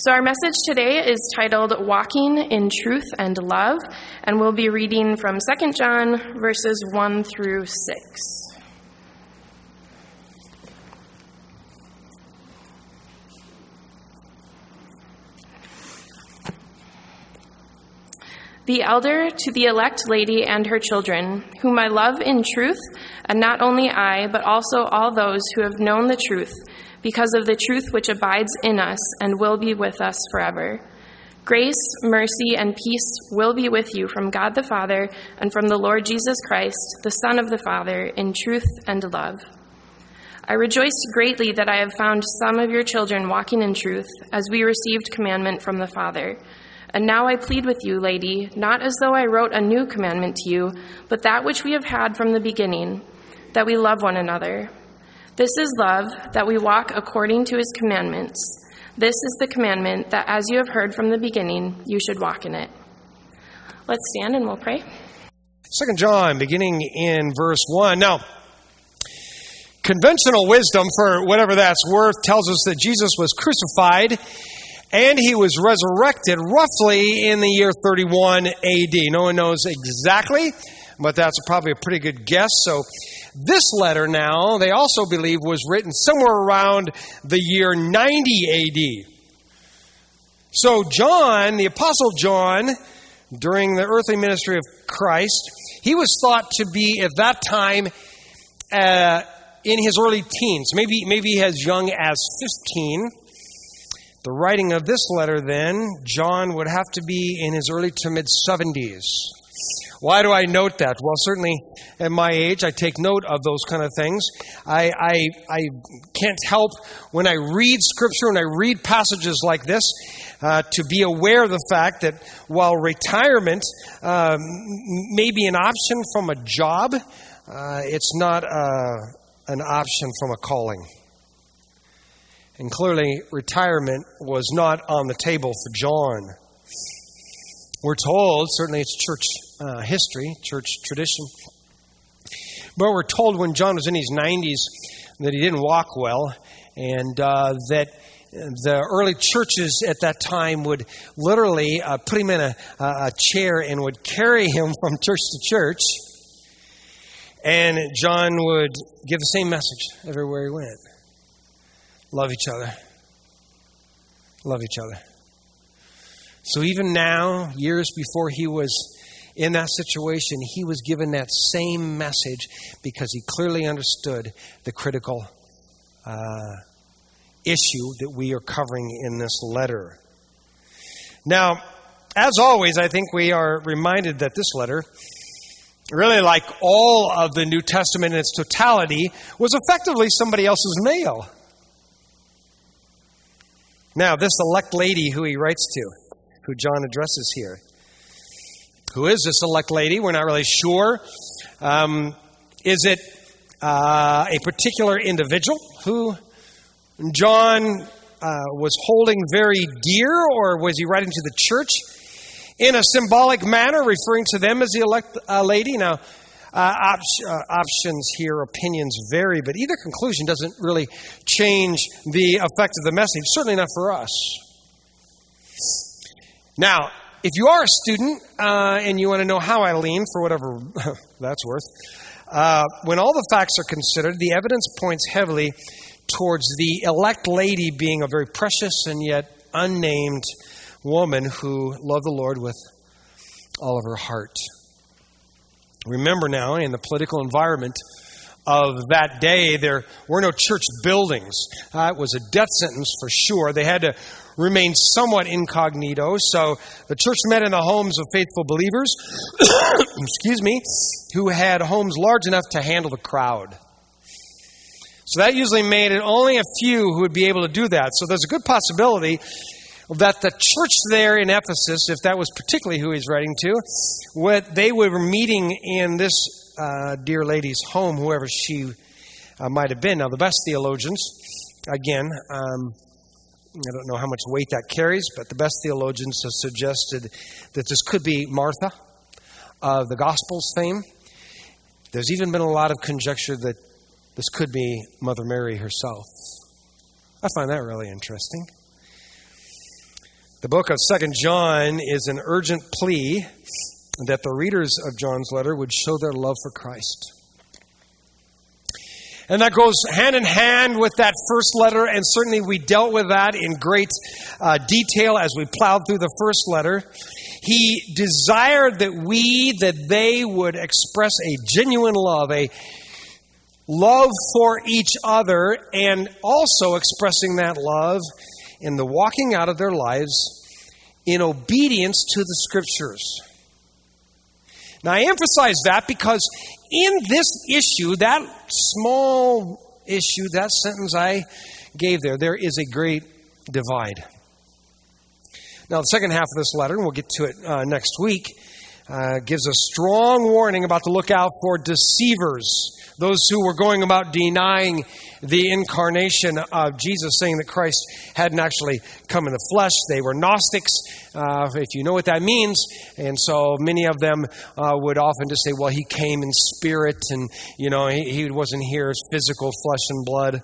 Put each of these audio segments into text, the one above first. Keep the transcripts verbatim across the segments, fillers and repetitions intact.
So our message today is titled Walking in Truth and Love, and we'll be reading from Second John verses one through six. The elder to the elect lady and her children, whom I love in truth, and not only I, but also all those who have known the truth, because of the truth which abides in us and will be with us forever. Grace, mercy, and peace will be with you from God the Father and from the Lord Jesus Christ, the Son of the Father, in truth and love. I rejoice greatly that I have found some of your children walking in truth, as we received commandment from the Father. And now I plead with you, lady, not as though I wrote a new commandment to you, but that which we have had from the beginning, that we love one another. This is love, that we walk according to his commandments. This is the commandment, that as you have heard from the beginning, you should walk in it. Let's stand and we'll pray. Second John, beginning in verse one. Now, conventional wisdom, for whatever that's worth, tells us that Jesus was crucified and he was resurrected roughly in the year thirty-one A D. No one knows exactly, but that's probably a pretty good guess. So this letter now, they also believe, was written somewhere around the year ninety A D. So John, the Apostle John, during the earthly ministry of Christ, he was thought to be at that time uh, in his early teens, maybe, maybe as young as fifteen. The writing of this letter, then, John would have to be in his early to mid-seventies. Why do I note that? Well, certainly at my age, I take note of those kind of things. I, I, I can't help when I read Scripture and I read passages like this uh, to be aware of the fact that while retirement uh, may be an option from a job, uh, it's not uh, an option from a calling. And clearly, retirement was not on the table for John. We're told, certainly it's church uh, history, church tradition, but we're told when John was in his nineties that he didn't walk well, and uh, that the early churches at that time would literally uh, put him in a, a chair and would carry him from church to church, and John would give the same message everywhere he went. Love each other. Love each other. So even now, years before he was in that situation, he was given that same message because he clearly understood the critical uh, issue that we are covering in this letter. Now, as always, I think we are reminded that this letter, really like all of the New Testament in its totality, was effectively somebody else's mail. Now, this elect lady who he writes to, who John addresses here. Who is this elect lady? We're not really sure. Um, is it uh, a particular individual who John uh, was holding very dear, or was he writing to the church in a symbolic manner, referring to them as the elect uh, lady? Now, uh, op- uh, options here, opinions vary, but either conclusion doesn't really change the effect of the message, certainly not for us. Now, if you are a student uh, and you want to know how I lean, for whatever that's worth, uh, when all the facts are considered, the evidence points heavily towards the elect lady being a very precious and yet unnamed woman who loved the Lord with all of her heart. Remember now, in the political environment of that day, there were no church buildings. Uh, it was a death sentence for sure. They had to remain somewhat incognito. So the church met in the homes of faithful believers, excuse me, who had homes large enough to handle the crowd. So that usually made it only a few who would be able to do that. So there's a good possibility that the church there in Ephesus, if that was particularly who he's writing to, what they were meeting in this uh, dear lady's home, whoever she uh, might have been. Now, the best theologians, again, um, I don't know how much weight that carries, but the best theologians have suggested that this could be Martha of the Gospels fame. There's even been a lot of conjecture that this could be Mother Mary herself. I find that really interesting. The book of Second John is an urgent plea that the readers of John's letter would show their love for Christ. And that goes hand in hand with that first letter, and certainly we dealt with that in great uh, detail as we plowed through the first letter. He desired that we, that they would express a genuine love, a love for each other, and also expressing that love in the walking out of their lives in obedience to the Scriptures. Now, I emphasize that because in this issue, that small issue, that sentence I gave there, there is a great divide. Now, the second half of this letter, and we'll get to it uh, next week, uh, gives a strong warning about to look out for deceivers, those who were going about denying the incarnation of Jesus, saying that Christ hadn't actually come in the flesh. They were Gnostics, uh, if you know what that means. And so many of them uh, would often just say, well, he came in spirit and, you know, he, he wasn't here as physical flesh and blood.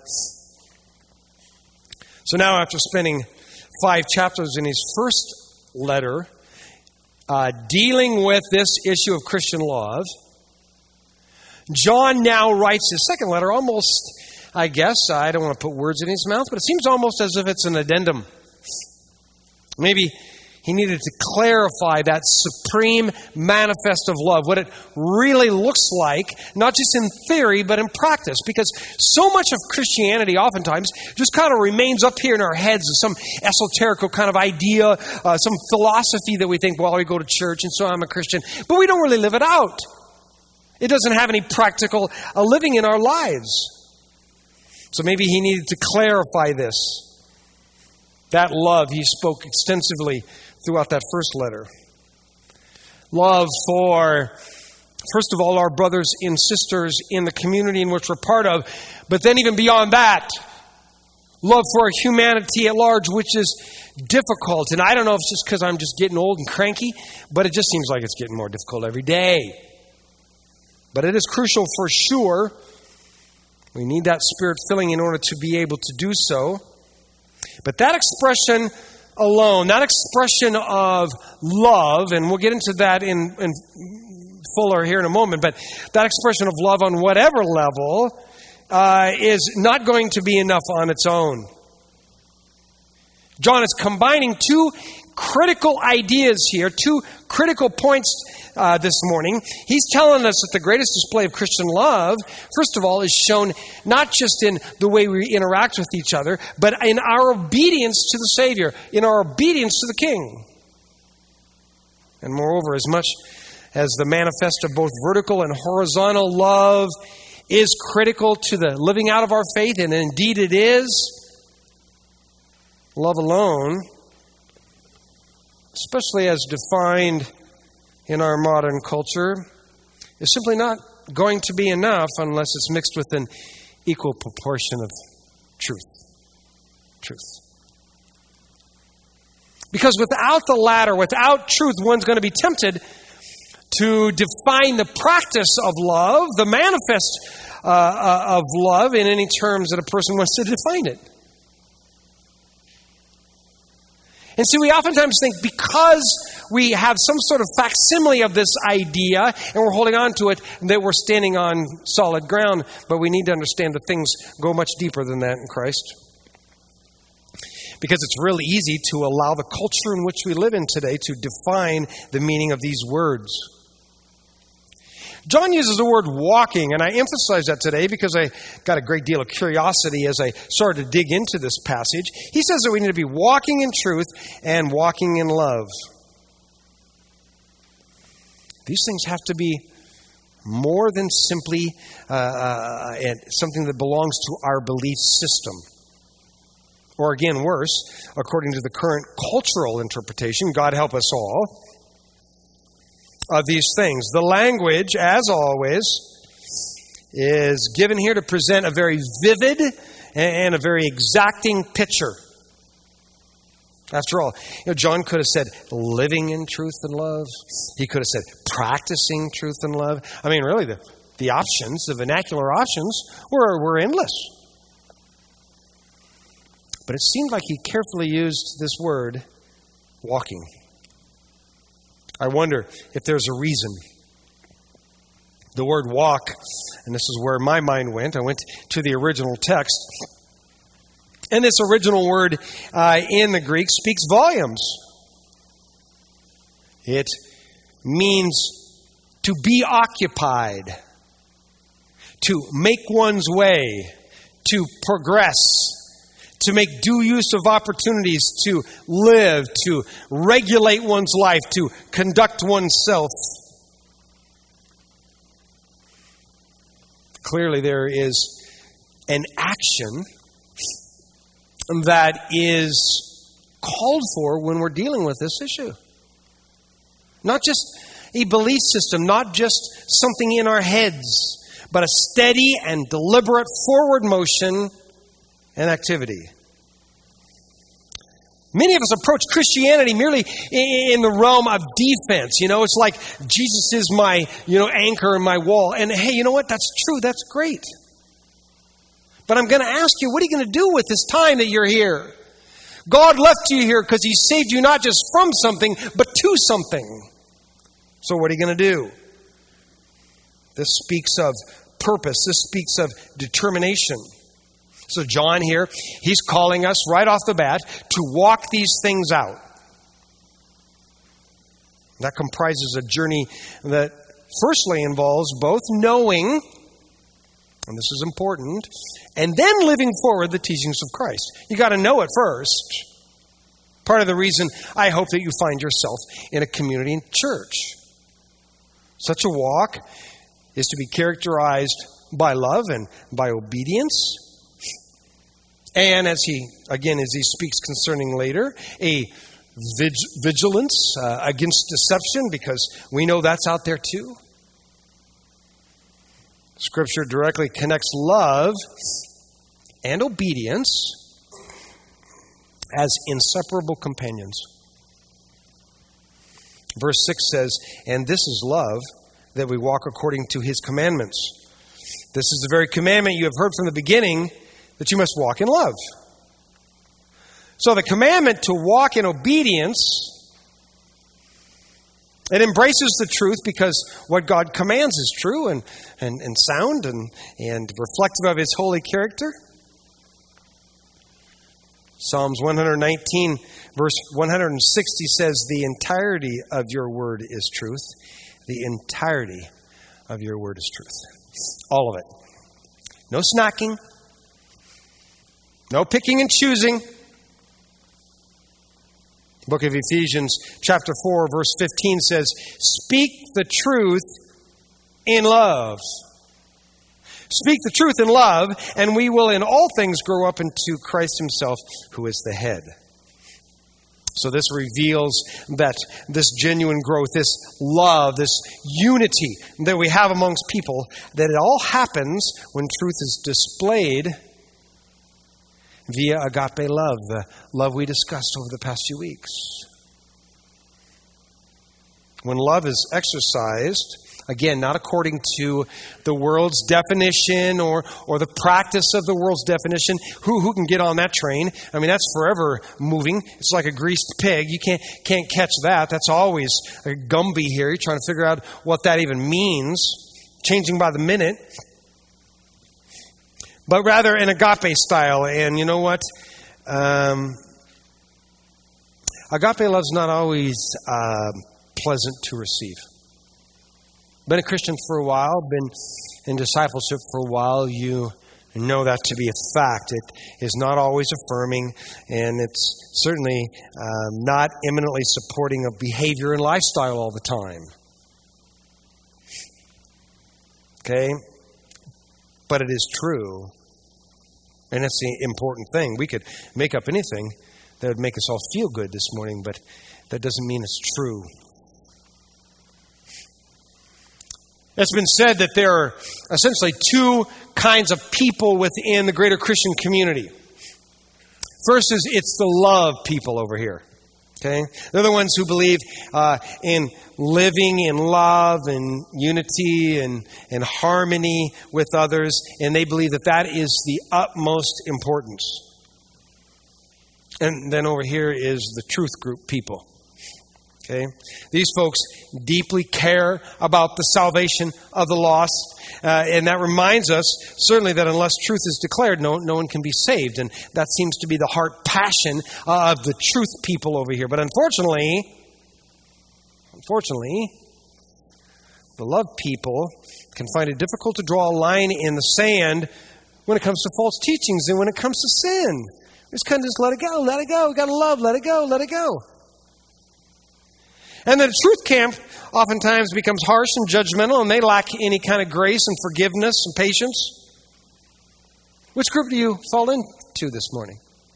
So now after spending five chapters in his first letter uh, dealing with this issue of Christian love, John now writes his second letter almost, I guess, I don't want to put words in his mouth, but it seems almost as if it's an addendum. Maybe he needed to clarify that supreme manifest of love, what it really looks like, not just in theory, but in practice. Because so much of Christianity oftentimes just kind of remains up here in our heads as some esoterical kind of idea, uh, some philosophy that we think, well, we go to church and so I'm a Christian, but we don't really live it out. It doesn't have any practical uh, living in our lives. So maybe he needed to clarify this. That love he spoke extensively throughout that first letter. Love for, first of all, our brothers and sisters in the community in which we're part of. But then even beyond that, love for humanity at large, which is difficult. And I don't know if it's just because I'm just getting old and cranky, but it just seems like it's getting more difficult every day. But it is crucial for sure. We need that Spirit filling in order to be able to do so. But that expression alone, that expression of love, and we'll get into that in, in fuller here in a moment, but that expression of love on whatever level uh, is not going to be enough on its own. John is combining two critical ideas here, two critical points uh, this morning. He's telling us that the greatest display of Christian love, first of all, is shown not just in the way we interact with each other, but in our obedience to the Savior, in our obedience to the King. And moreover, as much as the manifest of both vertical and horizontal love is critical to the living out of our faith, and indeed it is, love alone, especially as defined in our modern culture, is simply not going to be enough unless it's mixed with an equal proportion of truth. Truth. Because without the latter, without truth, one's going to be tempted to define the practice of love, the manifest uh, uh, of love, in any terms that a person wants to define it. And see, we oftentimes think because we have some sort of facsimile of this idea and we're holding on to it, that we're standing on solid ground. But we need to understand that things go much deeper than that in Christ. Because it's really easy to allow the culture in which we live in today to define the meaning of these words. John uses the word walking, and I emphasize that today because I got a great deal of curiosity as I started to dig into this passage. He says that we need to be walking in truth and walking in love. These things have to be more than simply uh, uh, something that belongs to our belief system. Or again, worse, according to the current cultural interpretation, God help us all, of these things. The language, as always, is given here to present a very vivid and a very exacting picture. After all, you know, John could have said living in truth and love. He could have said practicing truth and love. I mean, really, the, the options, the vernacular options, were, were endless. But it seemed like he carefully used this word walking. I wonder if there's a reason. The word walk, and this is where my mind went. I went to the original text. And this original word uh, in the Greek speaks volumes. It means to be occupied, to make one's way, to progress, to make due use of opportunities, to live, to regulate one's life, to conduct oneself. Clearly, there is an action that is called for when we're dealing with this issue. Not just a belief system, not just something in our heads, but a steady and deliberate forward motion and activity. Many of us approach Christianity merely in the realm of defense. You know, it's like Jesus is my, you know, anchor and my wall. And hey, you know what? That's true. That's great. But I'm going to ask you, what are you going to do with this time that you're here? God left you here because He saved you not just from something, but to something. So what are you going to do? This speaks of purpose. This speaks of determination. So John here, he's calling us right off the bat to walk these things out. That comprises a journey that firstly involves both knowing, and this is important, and then living forward the teachings of Christ. You got to know it first. Part of the reason I hope that you find yourself in a community and church. Such a walk is to be characterized by love and by obedience. And as he, again, as he speaks concerning later, a vig- vigilance uh, against deception, because we know that's out there too. Scripture directly connects love and obedience as inseparable companions. Verse six says, "And this is love, that we walk according to His commandments. This is the very commandment you have heard from the beginning, that you must walk in love." So the commandment to walk in obedience, it embraces the truth because what God commands is true and, and, and sound and, and reflective of His holy character. Psalms one nineteen, verse one sixty says, "The entirety of your word is truth." The entirety of your word is truth. All of it. No snacking. No picking and choosing. Book of Ephesians chapter four verse fifteen says, "Speak the truth in love." Speak the truth in love, and we will in all things grow up into Christ Himself, who is the head. So this reveals that this genuine growth, this love, this unity that we have amongst people, that it all happens when truth is displayed via agape love, the love we discussed over the past few weeks. When love is exercised, again, not according to the world's definition or, or the practice of the world's definition. Who who can get on that train? I mean, that's forever moving. It's like a greased pig. You can't can't catch that. That's always a Gumby here. You're trying to figure out what that even means. Changing by the minute. But rather an agape style. And you know what? Um, agape love's not always uh, pleasant to receive. Been a Christian for a while, been in discipleship for a while, you know that to be a fact. It is not always affirming, and it's certainly um, not eminently supporting of behavior and lifestyle all the time. Okay? But it is true. And that's the important thing. We could make up anything that would make us all feel good this morning, but that doesn't mean it's true. It's been said that there are essentially two kinds of people within the greater Christian community. First is it's the love people over here. Okay, they're the ones who believe uh, in living in love and unity and, and harmony with others, and they believe that that is the utmost importance. And then over here is the truth group people. Okay? These folks deeply care about the salvation of the lost. Uh, and that reminds us, certainly, that unless truth is declared, no, no one can be saved. And that seems to be the heart passion uh, of the truth people over here. But unfortunately, unfortunately, the love people can find it difficult to draw a line in the sand when it comes to false teachings and when it comes to sin. We just kind of just let it go, let it go. We've got to love, let it go, let it go. And the truth camp oftentimes becomes harsh and judgmental, and they lack any kind of grace and forgiveness and patience. Which group do you fall into this morning?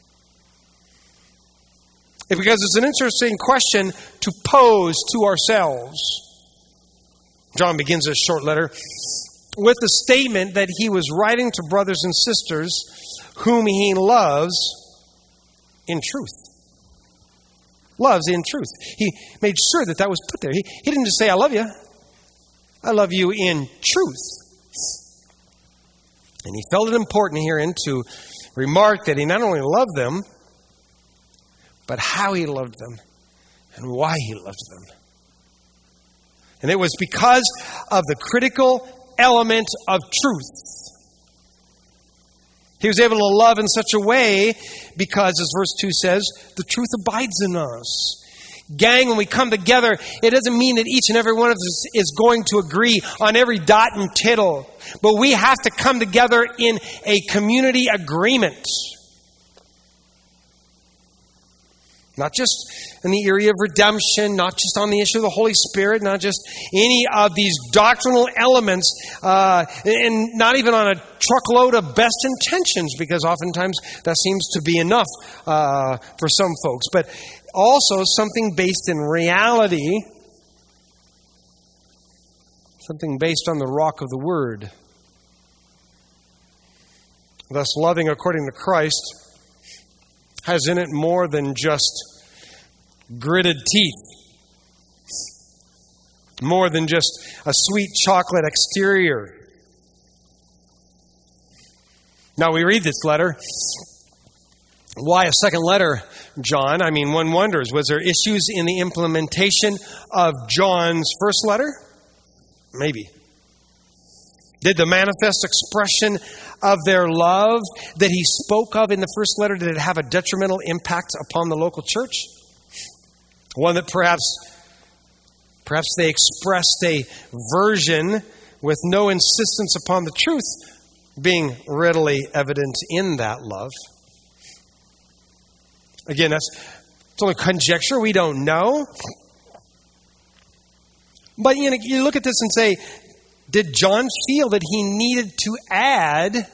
Because it's an interesting question to pose to ourselves. John begins this short letter with the statement that he was writing to brothers and sisters whom he loves in truth. Loves in truth. He made sure that that was put there. He, he didn't just say, I love you. I love you in truth. And he felt it important herein to remark that he not only loved them, but how he loved them and why he loved them. And it was because of the critical element of truth. He was able to love in such a way because, as verse two says, the truth abides in us. Gang, when we come together, it doesn't mean that each and every one of us is going to agree on every dot and tittle. But we have to come together in a community agreement. Not just in the area of redemption, not just on the issue of the Holy Spirit, not just any of these doctrinal elements, uh, and not even on a truckload of best intentions, because oftentimes that seems to be enough uh, for some folks. But also something based in reality, something based on the rock of the Word. Thus, loving according to Christ has in it more than just gritted teeth, more than just a sweet chocolate exterior. Now we read this letter. Why a second letter, John? I mean, one wonders, was there issues in the implementation of John's first letter? Maybe. Did the manifest expression of their love that he spoke of in the first letter, did it have a detrimental impact upon the local church? One that perhaps, perhaps they expressed a version with no insistence upon the truth being readily evident in that love. Again, that's it's only conjecture. We don't know. But you know, you look at this and say, did John feel that he needed to add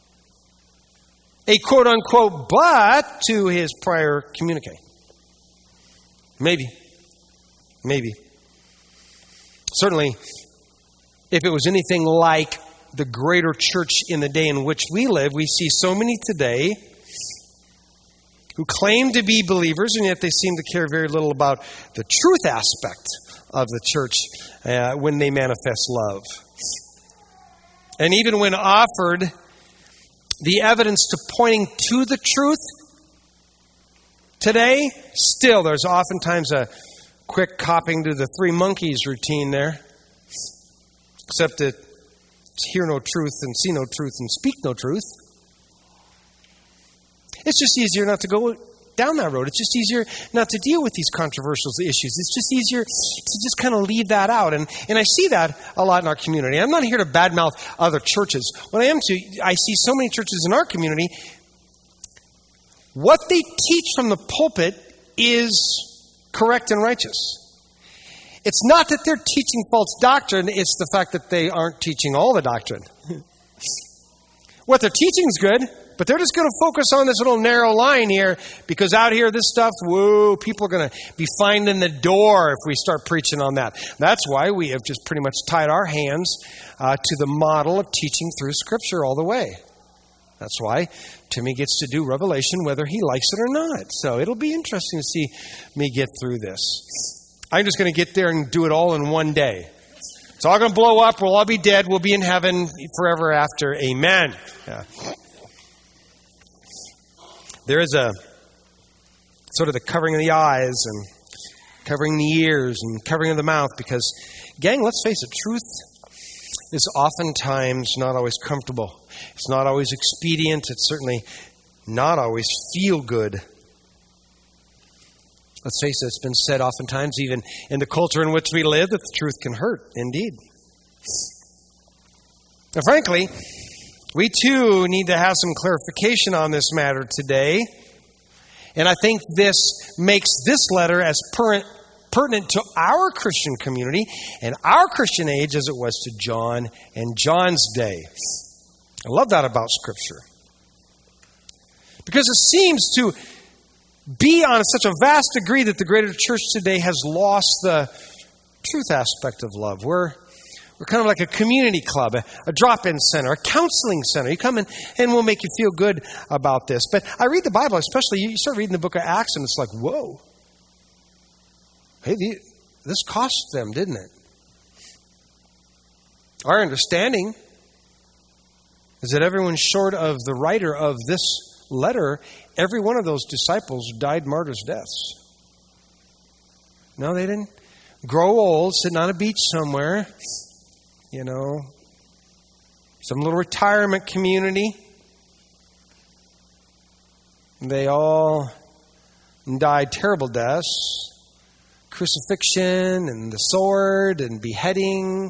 a quote-unquote but to his prior communique? Maybe. Maybe. Certainly, if it was anything like the greater church in the day in which we live, we see so many today who claim to be believers, and yet they seem to care very little about the truth aspect of the church uh, when they manifest love. And even when offered the evidence to pointing to the truth, today, still there's oftentimes a quick copying to the three monkeys routine there. Except that it's hear no truth and see no truth and speak no truth. It's just easier not to go down that road. It's just easier not to deal with these controversial issues. It's just easier to just kind of leave that out. And, and I see that a lot in our community. I'm not here to badmouth other churches. What I am to, I see so many churches in our community, what they teach from the pulpit is correct and righteous. It's not that they're teaching false doctrine, it's the fact that they aren't teaching all the doctrine. What they're teaching is good, but they're just going to focus on this little narrow line here, because out here, this stuff, whoa, people are going to be finding the door if we start preaching on that. That's why we have just pretty much tied our hands uh, to the model of teaching through Scripture all the way. That's why Timmy gets to do Revelation whether he likes it or not. So it'll be interesting to see me get through this. I'm just going to get there and do it all in one day. It's all going to blow up. We'll all be dead. We'll be in heaven forever after. Amen. Yeah. There is a sort of the covering of the eyes and covering the ears and covering of the mouth, because, gang, let's face it, truth is oftentimes not always comfortable. It's not always expedient. It's certainly not always feel good. Let's face it, it's been said oftentimes, even in the culture in which we live, that the truth can hurt, indeed. Now, frankly, we too need to have some clarification on this matter today. And I think this makes this letter as per- pertinent to our Christian community and our Christian age as it was to John and John's day. I love that about Scripture. Because it seems to be on such a vast degree that the greater church today has lost the truth aspect of love. We're, we're kind of like a community club, a, a drop-in center, a counseling center. You come in and we'll make you feel good about this. But I read the Bible, especially, you start reading the book of Acts, and it's like, whoa. Hey, this cost them, didn't it? Our understanding is that everyone short of the writer of this letter, every one of those disciples died martyrs' deaths. No, they didn't grow old, sitting on a beach somewhere, you know, some little retirement community. They all died terrible deaths. Crucifixion and the sword and beheading.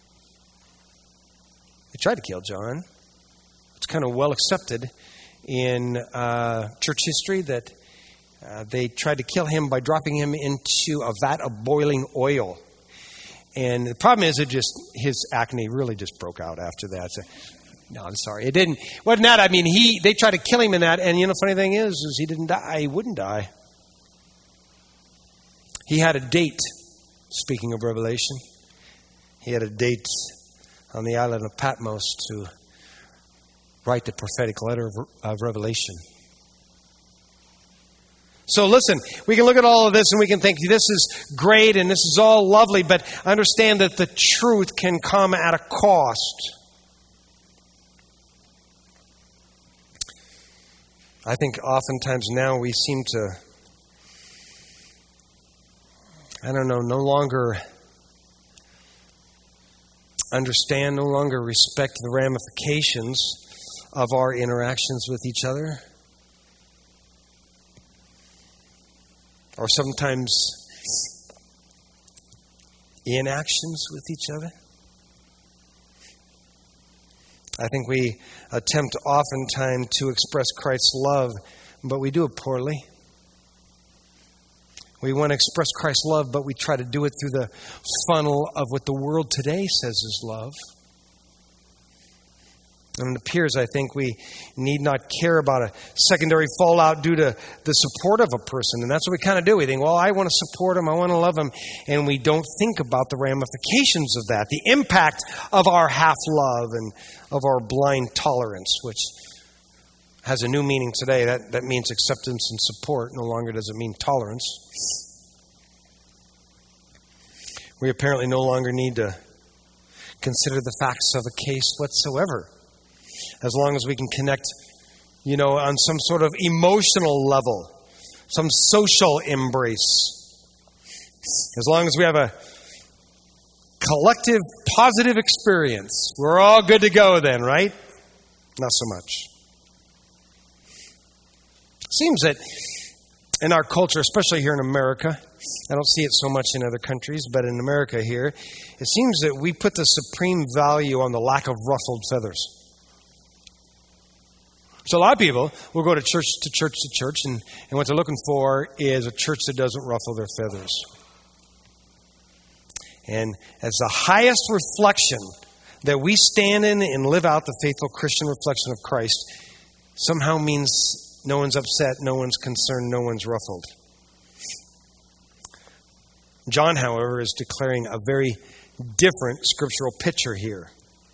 They tried to kill John. It's kind of well accepted in uh, church history that uh, they tried to kill him by dropping him into a vat of boiling oil. And the problem is, it just his acne really just broke out after that. So, no, I'm sorry, it didn't. Wasn't that? I mean, he they tried to kill him in that, and you know, the funny thing is, is he didn't die. He wouldn't die. He had a date, speaking of Revelation. He had a date on the island of Patmos to write the prophetic letter of, of Revelation. So listen, we can look at all of this and we can think this is great and this is all lovely, but understand that the truth can come at a cost. I think oftentimes now we seem to, I don't know, no longer understand, no longer respect the ramifications of our interactions with each other. Or sometimes inactions with each other. I think we attempt oftentimes to express Christ's love, but we do it poorly. We want to express Christ's love, but we try to do it through the funnel of what the world today says is love. And it appears, I think, we need not care about a secondary fallout due to the support of a person. And that's what we kind of do. We think, well, I want to support him, I want to love him. And we don't think about the ramifications of that, the impact of our half-love and of our blind tolerance, which has a new meaning today. That, that means acceptance and support. No longer does it mean tolerance. We apparently no longer need to consider the facts of a case whatsoever, as long as we can connect, you know, on some sort of emotional level, some social embrace. As long as we have a collective positive experience, we're all good to go then, right? Not so much. It seems that in our culture, especially here in America, I don't see it so much in other countries, but in America here, it seems that we put the supreme value on the lack of ruffled feathers. So a lot of people will go to church to church to church, and, and what they're looking for is a church that doesn't ruffle their feathers. And as the highest reflection that we stand in and live out the faithful Christian reflection of Christ somehow means no one's upset, no one's concerned, no one's ruffled. John, however, is declaring a very different scriptural picture here.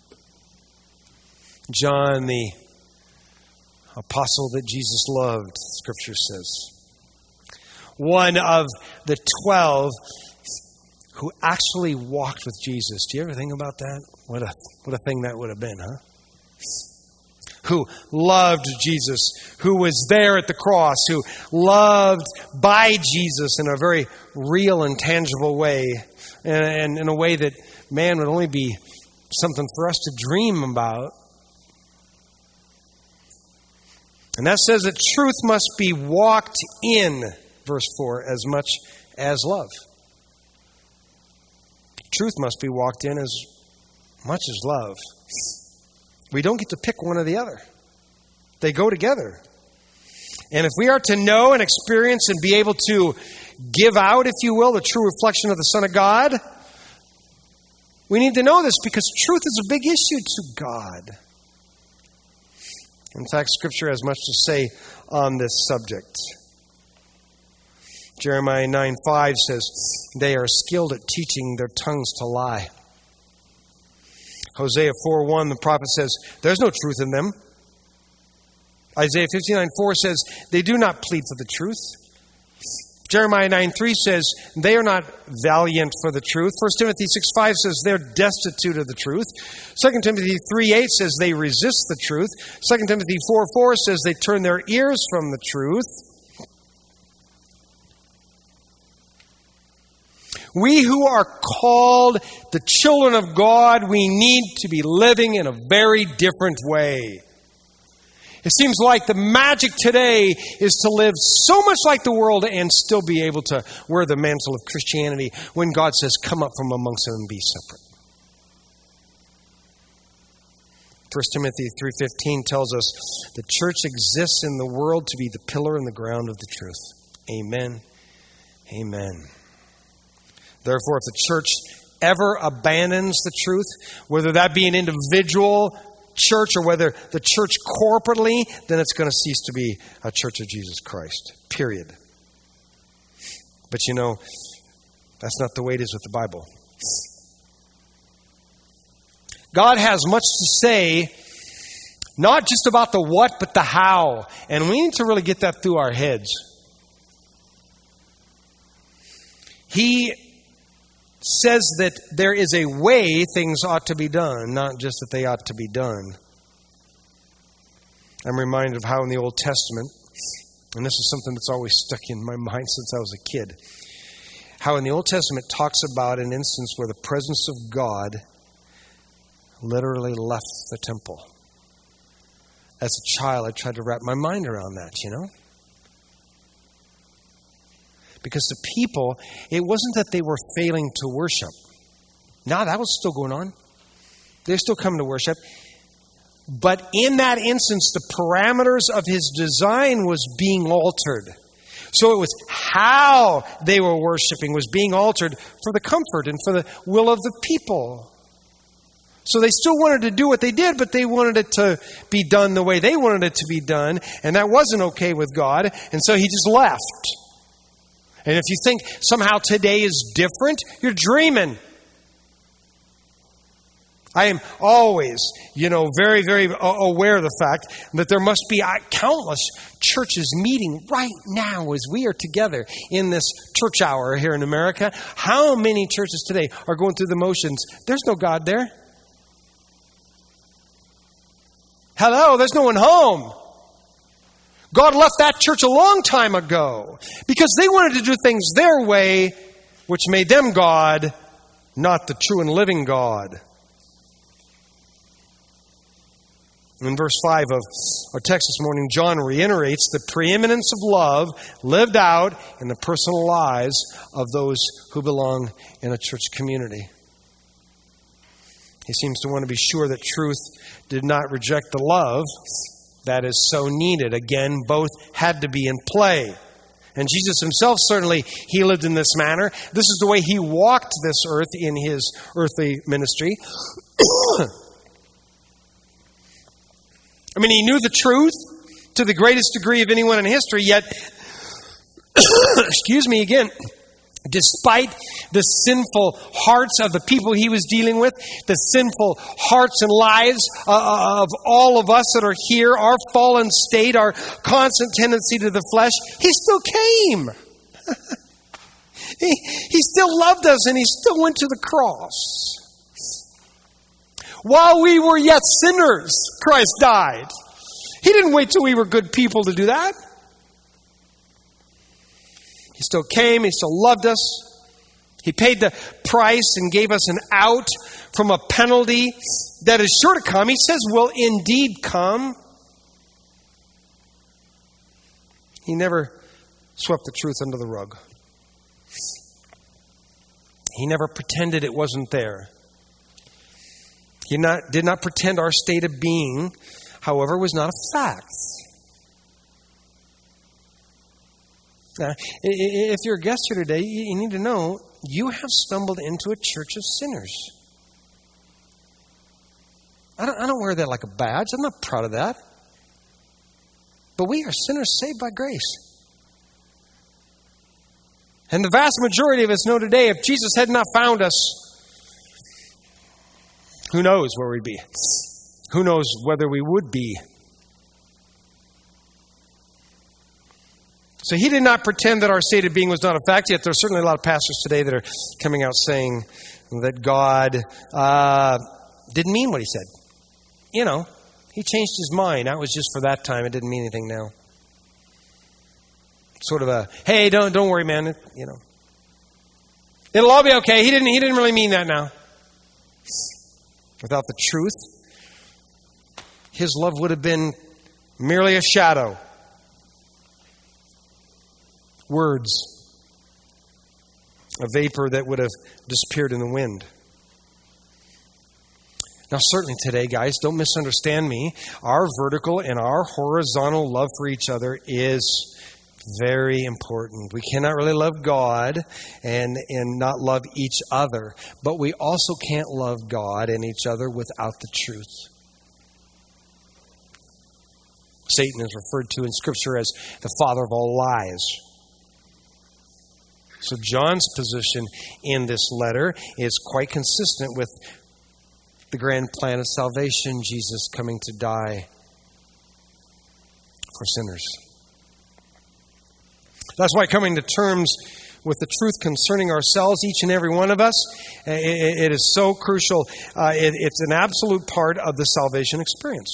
John, the apostle that Jesus loved, Scripture says. One of the twelve who actually walked with Jesus. Do you ever think about that? What a what a thing that would have been, huh? who loved Jesus, who was there at the cross, who loved by Jesus in a very real and tangible way, and, and in a way that man would only be something for us to dream about. And that says that truth must be walked in, verse four, as much as love. Truth must be walked in as much as love. We don't get to pick one or the other. They go together. And if we are to know and experience and be able to give out, if you will, the true reflection of the Son of God, we need to know this because truth is a big issue to God. In fact, Scripture has much to say on this subject. Jeremiah nine five says, they are skilled at teaching their tongues to lie. Hosea four one, the prophet says, there's no truth in them. Isaiah fifty-nine four says, they do not plead for the truth. Jeremiah nine three says, they are not valiant for the truth. First Timothy six five says, they're destitute of the truth. Second Timothy three eight says, they resist the truth. Second Timothy four four says, they turn their ears from the truth. We who are called the children of God, we need to be living in a very different way. It seems like the magic today is to live so much like the world and still be able to wear the mantle of Christianity when God says, come up from amongst them and be separate. First Timothy three fifteen tells us the church exists in the world to be the pillar and the ground of the truth. Amen. Amen. Therefore, if the church ever abandons the truth, whether that be an individual church or whether the church corporately, then it's going to cease to be a church of Jesus Christ. Period. But you know, that's not the way it is with the Bible. God has much to say, not just about the what, but the how. And we need to really get that through our heads. He says that there is a way things ought to be done, not just that they ought to be done. I'm reminded of how in the Old Testament, and this is something that's always stuck in my mind since I was a kid, how in the Old Testament it talks about an instance where the presence of God literally left the temple. As a child, I tried to wrap my mind around that, you know? Because the people, it wasn't that they were failing to worship. No, that was still going on. They're still coming to worship. But in that instance, the parameters of his design was being altered. So it was how they were worshiping was being altered for the comfort and for the will of the people. So they still wanted to do what they did, but they wanted it to be done the way they wanted it to be done. And that wasn't okay with God. And so he just left. And if you think somehow today is different, you're dreaming. I am always, you know, very, very aware of the fact that there must be countless churches meeting right now as we are together in this church hour here in America. How many churches today are going through the motions? There's no God there. Hello, there's no one home. God left that church a long time ago because they wanted to do things their way, which made them God, not the true and living God. In verse five of our text this morning, John reiterates the preeminence of love lived out in the personal lives of those who belong in a church community. He seems to want to be sure that truth did not reject the love that is so needed. Again, both had to be in play. And Jesus himself, certainly, he lived in this manner. This is the way he walked this earth in his earthly ministry. I mean, he knew the truth to the greatest degree of anyone in history, yet, excuse me again, despite the sinful hearts of the people he was dealing with, the sinful hearts and lives uh, of all of us that are here, our fallen state, our constant tendency to the flesh, he still came. he, he still loved us and he still went to the cross. While we were yet sinners, Christ died. He didn't wait till we were good people to do that. He still came. He still loved us. He paid the price and gave us an out from a penalty that is sure to come. He says will indeed come. He never swept the truth under the rug. He never pretended it wasn't there. He not, did not pretend our state of being, however, was not a fact. Now, if you're a guest here today, you need to know you have stumbled into a church of sinners. I don't, I don't wear that like a badge. I'm not proud of that. But we are sinners saved by grace. And the vast majority of us know today, if Jesus had not found us, who knows where we'd be? Who knows whether we would be? So he did not pretend that our state of being was not a fact, yet there's certainly a lot of pastors today that are coming out saying that God uh, didn't mean what he said. You know, he changed his mind. That was just for that time. It didn't mean anything now. Sort of a, hey, don't don't worry, man. It, you know, it'll all be okay. He didn't he didn't really mean that now. Without the truth, his love would have been merely a shadow. Words. A vapor that would have disappeared in the wind. Now, certainly today, guys, don't misunderstand me. Our vertical and our horizontal love for each other is very important. We cannot really love God and, and not love each other. But we also can't love God and each other without the truth. Satan is referred to in Scripture as the father of all lies. So John's position in this letter is quite consistent with the grand plan of salvation, Jesus coming to die for sinners. That's why coming to terms with the truth concerning ourselves, each and every one of us, it, it is so crucial. Uh, it, it's an absolute part of the salvation experience.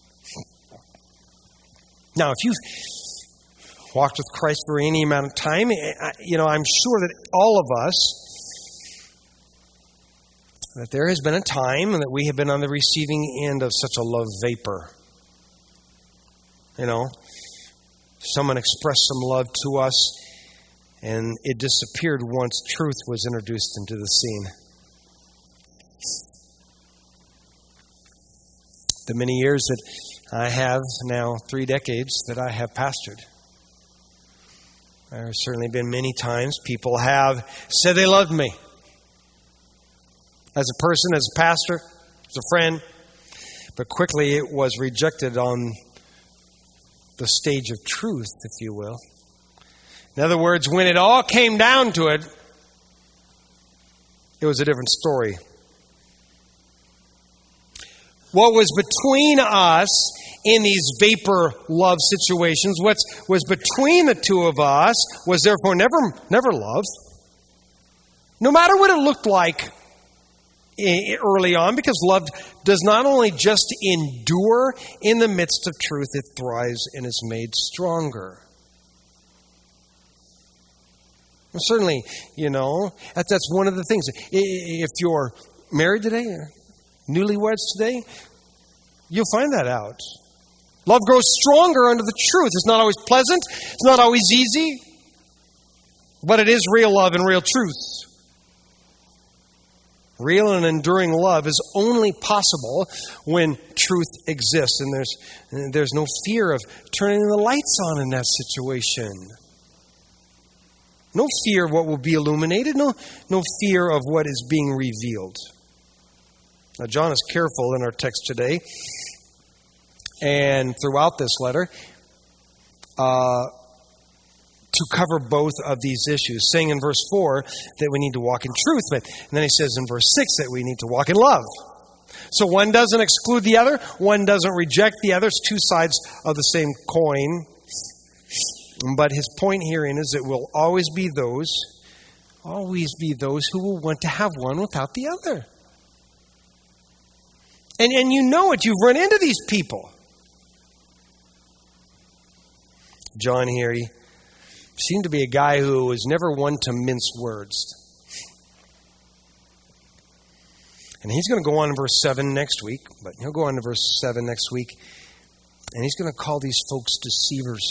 Now, if you've walked with Christ for any amount of time, you know, I'm sure that all of us, that there has been a time that we have been on the receiving end of such a love vapor. You know, someone expressed some love to us, and it disappeared once truth was introduced into the scene. The many years that I have now, three decades, that I have pastored, there have certainly been many times people have said they loved me. As a person, as a pastor, as a friend. But quickly it was rejected on the stage of truth, if you will. In other words, when it all came down to it, it was a different story. What was between us in these vapor love situations, what was between the two of us was therefore never, never love. No matter what it looked like early on, because love does not only just endure in the midst of truth, it thrives and is made stronger. Well, certainly, you know, that, that's one of the things. If you're married today, newlyweds today, you'll find that out. Love grows stronger under the truth. It's not always pleasant. It's not always easy. But it is real love and real truth. Real and enduring love is only possible when truth exists. And there's, there's no fear of turning the lights on in that situation. No fear of what will be illuminated. No, no fear of what is being revealed. Now, John is careful in our text today and throughout this letter uh, to cover both of these issues, saying in verse four that we need to walk in truth, but and then he says in verse six that we need to walk in love. So one doesn't exclude the other, one doesn't reject the other. It's two sides of the same coin. But his point herein is it will always be those, always be those who will want to have one without the other. And and you know it, you've run into these people. John here, he seemed to be a guy who was never one to mince words. And he's going to go on in verse seven next week, but he'll go on to verse seven next week, and he's going to call these folks deceivers.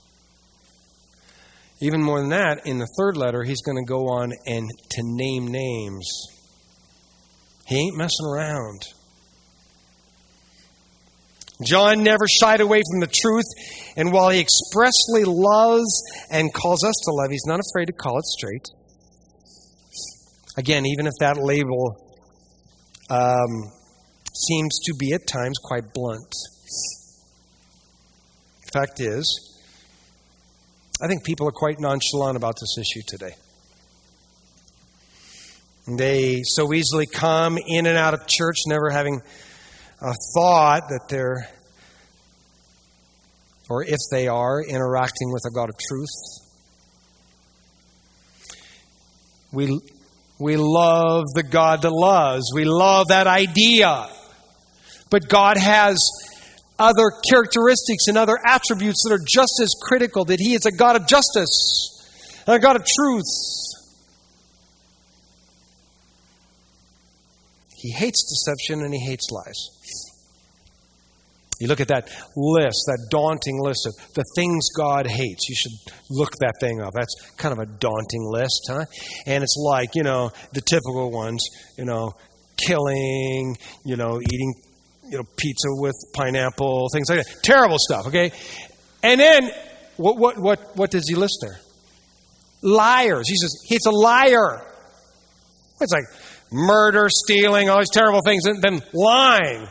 Even more than that, in the third letter, he's going to go on and to name names. He ain't messing around. John never shied away from the truth, and while he expressly loves and calls us to love, he's not afraid to call it straight. Again, even if that label um, seems to be at times quite blunt. Fact is, I think people are quite nonchalant about this issue today. They so easily come in and out of church, never having a thought that they're, or if they are, interacting with a God of truth. We, we love the God that loves. We love that idea. But God has other characteristics and other attributes that are just as critical, that He is a God of justice and a God of truth. He hates deception and He hates lies. You look at that list, that daunting list of the things God hates. You should look that thing up. That's kind of a daunting list, huh? And it's like, you know, the typical ones, you know, killing, you know, eating You know, pizza with pineapple, things like that. Terrible stuff, okay? And then, what what what what does he list there? Liars. He says, he's a liar. It's like murder, stealing, all these terrible things, and then lying.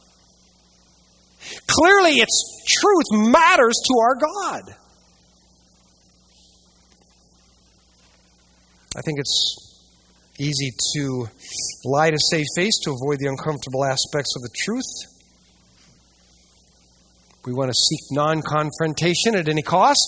Clearly, it's truth matters to our God. I think it's easy to lie to save face, to avoid the uncomfortable aspects of the truth. We want to seek non-confrontation at any cost.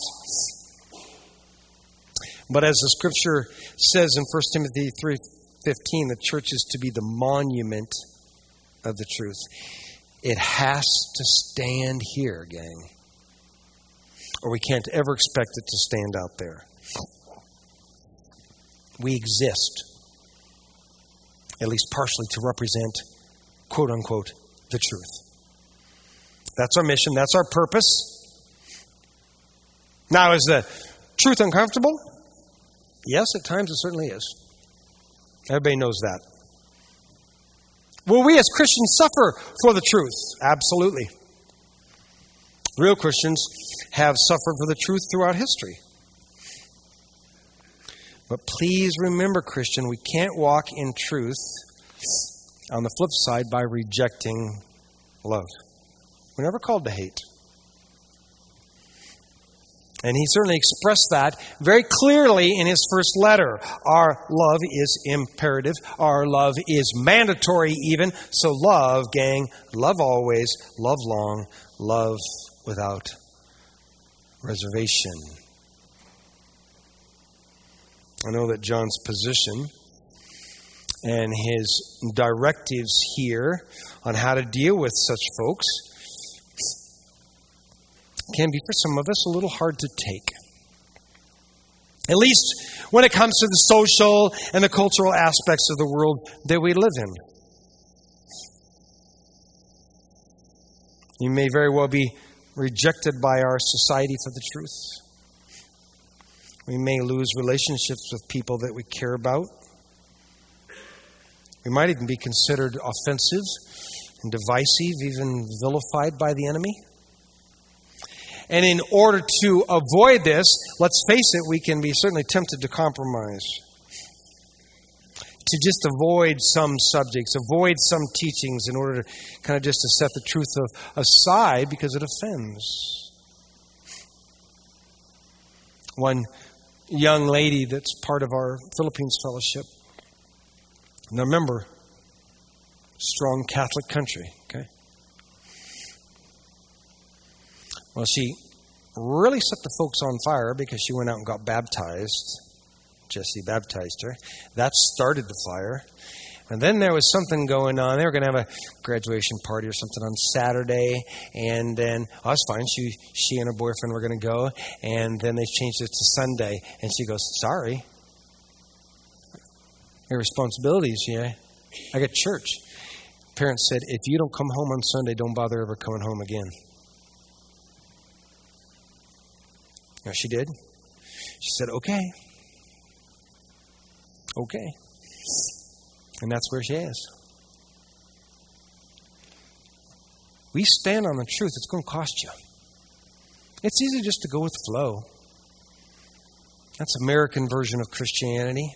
But as the Scripture says in First Timothy three fifteen, the church is to be the monument of the truth. It has to stand here, gang, or we can't ever expect it to stand out there. We exist, at least partially, to represent, quote unquote, the truth. That's our mission. That's our purpose. Now, is the truth uncomfortable? Yes, at times it certainly is. Everybody knows that. Will we as Christians suffer for the truth? Absolutely. Real Christians have suffered for the truth throughout history. But please remember, Christian, we can't walk in truth on the flip side by rejecting love. We're never called to hate. And he certainly expressed that very clearly in his first letter. Our love is imperative. Our love is mandatory even. So love, gang, love always, love long, love without reservation. I know that John's position and his directives here on how to deal with such folks can be, for some of us, a little hard to take. At least when it comes to the social and the cultural aspects of the world that we live in. You may very well be rejected by our society for the truth. We may lose relationships with people that we care about. We might even be considered offensive and divisive, even vilified by the enemy. And in order to avoid this, let's face it, we can be certainly tempted to compromise. To just avoid some subjects, avoid some teachings in order to kind of just to set the truth of, aside because it offends. One young lady that's part of our Philippines fellowship. Now remember, strong Catholic country, okay? Well, she really set the folks on fire because she went out and got baptized. Jesse baptized her. That started the fire. And then there was something going on. They were going to have a graduation party or something on Saturday. And then, oh, that's fine. She, she and her boyfriend were going to go. And then they changed it to Sunday. And she goes, sorry. Your responsibilities, yeah. I got church. Parents said, if you don't come home on Sunday, don't bother ever coming home again. Now she did. She said, okay. Okay. And that's where she is. We stand on the truth. It's going to cost you. It's easy just to go with the flow. That's American version of Christianity.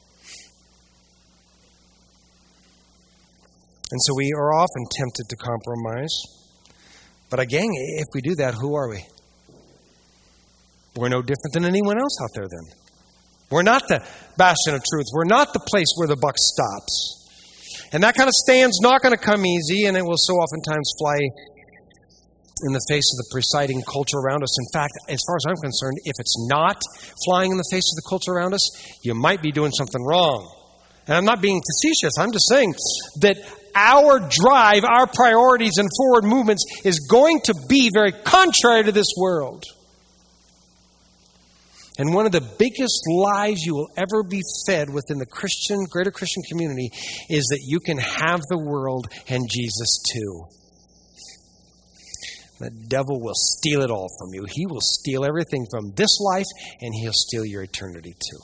And so we are often tempted to compromise. But again, if we do that, who are we? We're no different than anyone else out there then. We're not the bastion of truth. We're not the place where the buck stops. And that kind of stand's not going to come easy, and it will so oftentimes fly in the face of the presiding culture around us. In fact, as far as I'm concerned, if it's not flying in the face of the culture around us, you might be doing something wrong. And I'm not being facetious. I'm just saying that our drive, our priorities and forward movements is going to be very contrary to this world. And one of the biggest lies you will ever be fed within the Christian, greater Christian community is that you can have the world and Jesus too. The devil will steal it all from you. He will steal everything from this life, and he'll steal your eternity too.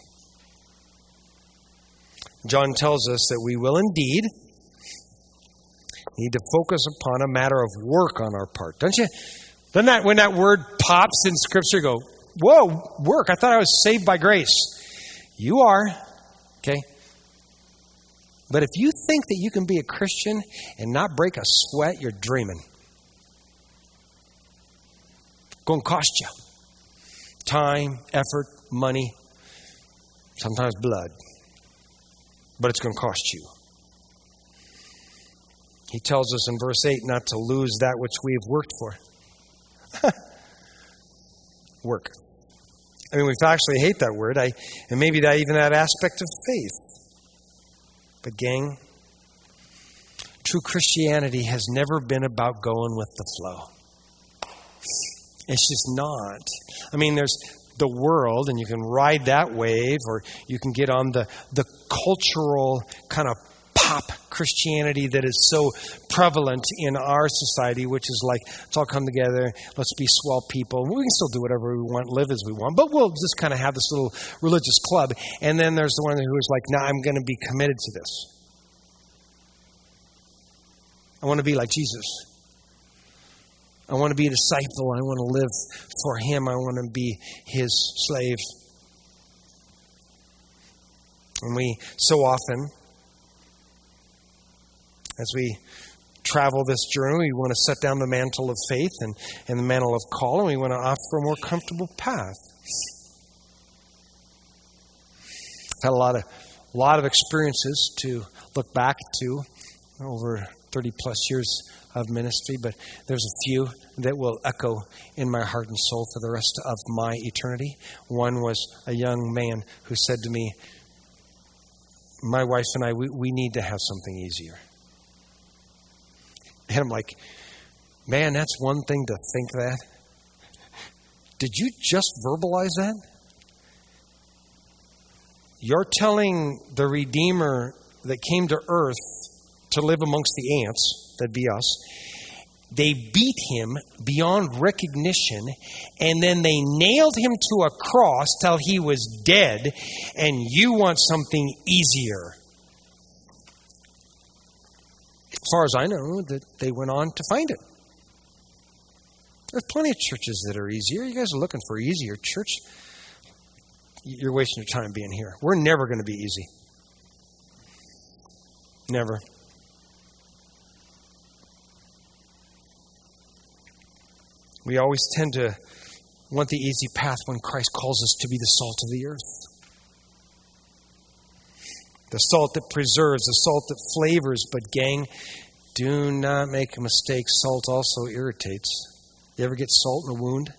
John tells us that we will indeed need to focus upon a matter of work on our part. Don't you? Doesn't that, when that word pops in Scripture, you go, whoa, work. I thought I was saved by grace. You are. Okay? But if you think that you can be a Christian and not break a sweat, you're dreaming. Going to cost you. Time, effort, money, sometimes blood. But it's going to cost you. He tells us in verse eight not to lose that which we have worked for. Work. I mean, we actually hate that word. I, and maybe that even that aspect of faith. But gang, true Christianity has never been about going with the flow. It's just not. I mean, there's the world, and you can ride that wave, or you can get on the, the cultural kind of pop Christianity that is so prevalent in our society, which is like, let's all come together, let's be swell people. We can still do whatever we want, live as we want, but we'll just kind of have this little religious club. And then there's the one who is like, nah, I'm going to be committed to this. I want to be like Jesus. I want to be a disciple. I want to live for Him. I want to be His slave. And we so often, as we travel this journey, we want to set down the mantle of faith and, and the mantle of call, and we want to offer a more comfortable path. I've had a lot of, a lot of experiences to look back to over thirty plus years of ministry, but there's a few that will echo in my heart and soul for the rest of my eternity. One was a young man who said to me, my wife and I, we, we need to have something easier. And I'm like, man, that's one thing to think that. Did you just verbalize that? You're telling the Redeemer that came to earth to live amongst the ants, that'd be us, they beat Him beyond recognition, and then they nailed Him to a cross till He was dead, and you want something easier. As far as I know, that they went on to find it. There's plenty of churches that are easier. You guys are looking for easier church. You're wasting your time being here. We're never going to be easy. Never. We always tend to want the easy path when Christ calls us to be the salt of the earth. The salt that preserves, the salt that flavors. But gang, do not make a mistake. Salt also irritates. You ever get salt in a wound?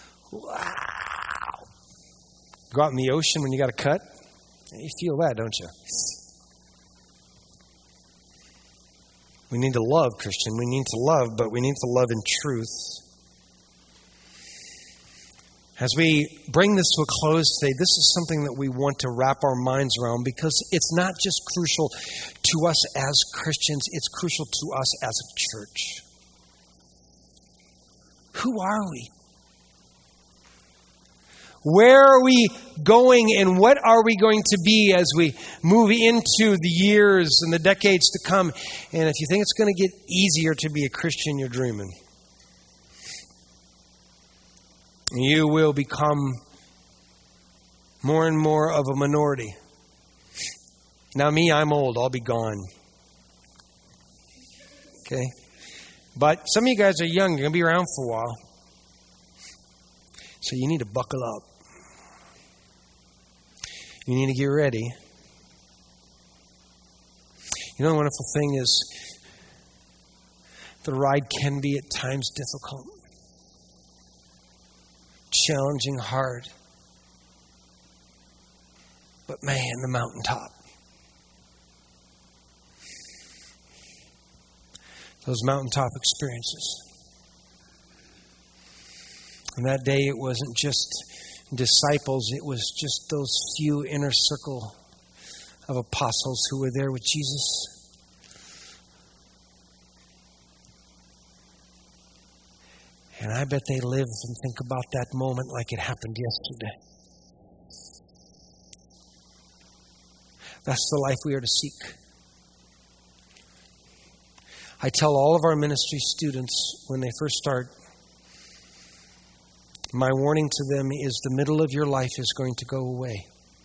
Wow. Go out in the ocean when you got a cut? You feel that, don't you? We need to love, Christian. We need to love, but we need to love in truth. As we bring this to a close today, this is something that we want to wrap our minds around because it's not just crucial to us as Christians, it's crucial to us as a church. Who are we? Where are we going and what are we going to be as we move into the years and the decades to come? And if you think it's going to get easier to be a Christian, you're dreaming. You will become more and more of a minority. Now me, I'm old. I'll be gone. Okay? But some of you guys are young. You're going to be around for a while. So you need to buckle up. You need to get ready. You know, the wonderful thing is the ride can be at times difficult. Challenging, hard. But man, the mountaintop. Those mountaintop experiences. And that day it wasn't just disciples, it was just those few inner circle of apostles who were there with Jesus. And I bet they live and think about that moment like it happened yesterday. That's the life we are to seek. I tell all of our ministry students when they first start, my warning to them is the middle of your life is going to go away.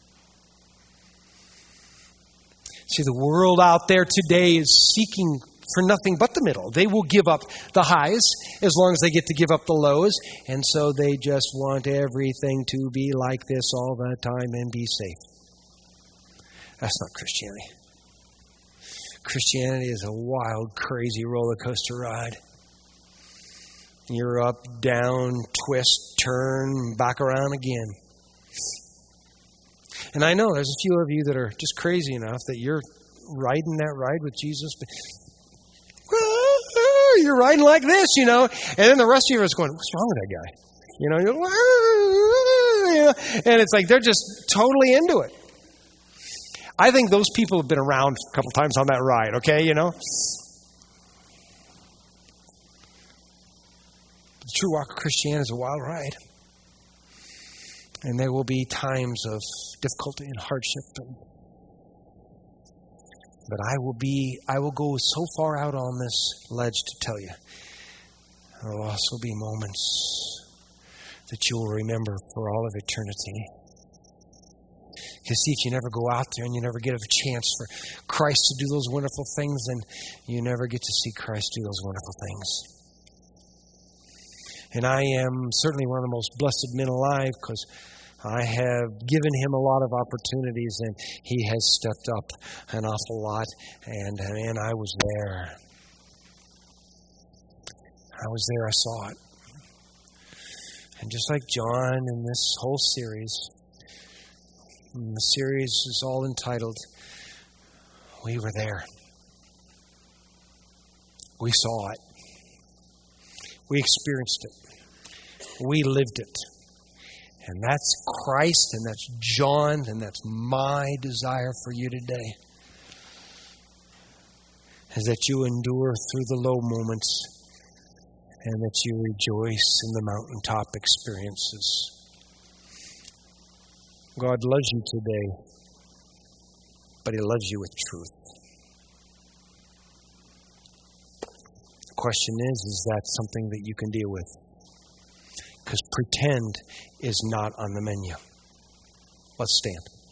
See, the world out there today is seeking for nothing but the middle. They will give up the highs as long as they get to give up the lows. And so they just want everything to be like this all the time and be safe. That's not Christianity. Christianity is a wild, crazy roller coaster ride. You're up, down, twist, turn, back around again. And I know there's a few of you that are just crazy enough that you're riding that ride with Jesus. But you're riding like this, you know. And then the rest of you are going, what's wrong with that guy? You know, you're like, and it's like they're just totally into it. I think those people have been around a couple times on that ride, okay, you know. The true walk of Christianity is a wild ride. And there will be times of difficulty and hardship. And, but I will be, I will go so far out on this ledge to tell you, there will also be moments that you will remember for all of eternity. Because see, if you never go out there and you never get a chance for Christ to do those wonderful things, then you never get to see Christ do those wonderful things. And I am certainly one of the most blessed men alive because I have given him a lot of opportunities and he has stepped up an awful lot. And, and I was there. I was there, I saw it. And just like John in this whole series, and the series is all entitled, We Were There. We saw it. We experienced it. We lived it. And that's Christ, and that's John, and that's my desire for you today. Is that you endure through the low moments, and that you rejoice in the mountaintop experiences. God loves you today, but He loves you with truth. The question is, is that something that you can deal with? Because pretend is not on the menu. Let's stand.